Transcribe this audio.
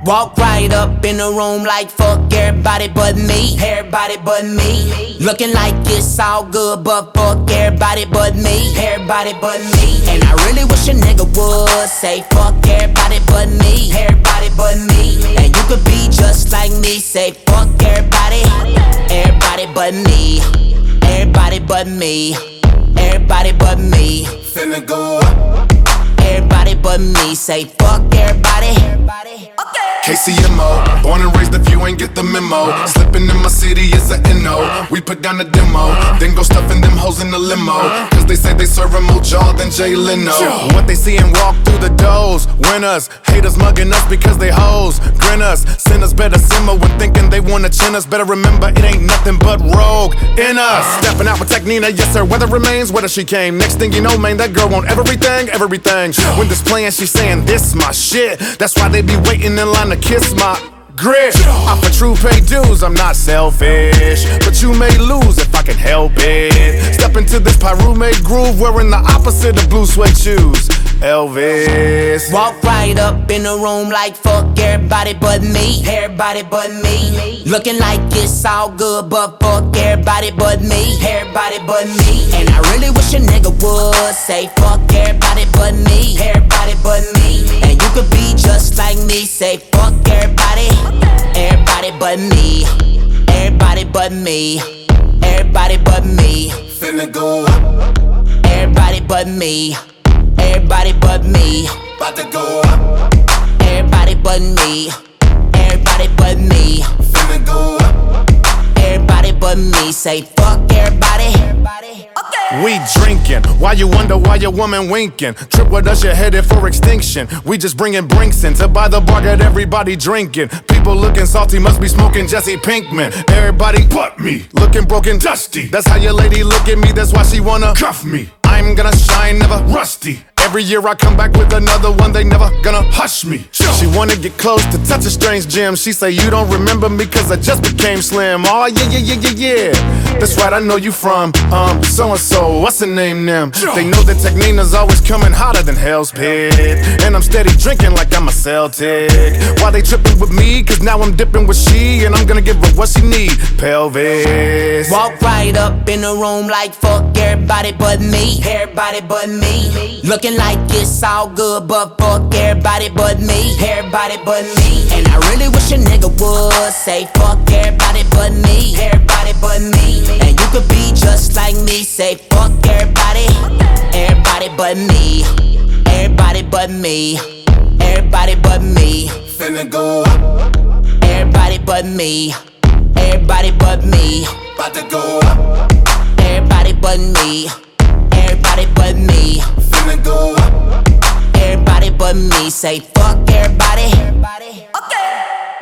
Walk right up in the room like fuck everybody but me. Everybody but me. Looking like it's all good, but fuck everybody but me. Everybody but me. And I really wish a nigga would say fuck everybody but me. Everybody but me. And you could be just like me, say fuck everybody. Everybody but me. Everybody but me. Everybody but me. Finna go up. Everybody but me, say fuck everybody. Okay. KCMO, born and raised if you ain't get the memo. Slipping in my city is a NO. We put down the demo, then go stuffing them hoes in the limo. Cause they say they serving more jaw than Jay Leno. What they see and walk through the doors. Winners, haters mugging us because they hoes. Grin us, sinners better simmer when thinking they wanna chin us. Better remember it ain't nothing but rogue in us. Stepping out with Technina, yes sir, weather remains, whether she came. Next thing you know, man, that girl want everything. When displaying, she saying this my shit. That's why they be waiting in line to kiss my grit. I for true pay dues, I'm not selfish, but you may lose if I can help it. Step into this Pyrume groove, wearing the opposite of blue suede shoes. Elvis. Walk right up in the room like fuck everybody but me. Everybody but me. Looking like it's all good, but fuck everybody but me. Everybody but me. And I really wish a nigga would say fuck everybody but me. Everybody but me. And you could be just like me, say fuck everybody. Everybody but me. Everybody but me. Everybody but me. Finna go up. Everybody but me. Everybody but me. About to go up. Everybody but me. Everybody but me. Finna go up. Everybody but me. Say fuck everybody. Okay. We drinking, while you wonder why your woman winking. Trip with us, you're headed for extinction. We just bringing brinks in to buy the bar that everybody drinking. People looking salty, must be smoking Jesse Pinkman. Everybody but me, looking broken, dusty. That's how your lady look at me, that's why she wanna cuff me. I'm gonna shine, never rusty. Every year I come back with another one, they never gonna hush me. She wanna get close to touch a strange gem. She say you don't remember me cause I just became slim. Oh yeah. That's right, I know you from so-and-so, what's the name them? They know that Technina's always coming hotter than Hell's Pit. And I'm steady drinking like I'm a Celtic. Why they tripping with me? Cause now I'm dipping with she. And I'm gonna give her what she need, pelvis. Walk right up in the room like fuck everybody but me. Everybody but me. Looking like it's all good, but fuck everybody but me. Everybody but me. And I really wish a nigga would say fuck everybody but me. Everybody but me. And you could be just like me, say fuck everybody. Everybody but me. Everybody but me. Everybody but me. Finna go up. Everybody but me. Everybody but me. About to go up. Everybody but me. Everybody but me. Finna go up. Everybody but me, say fuck everybody.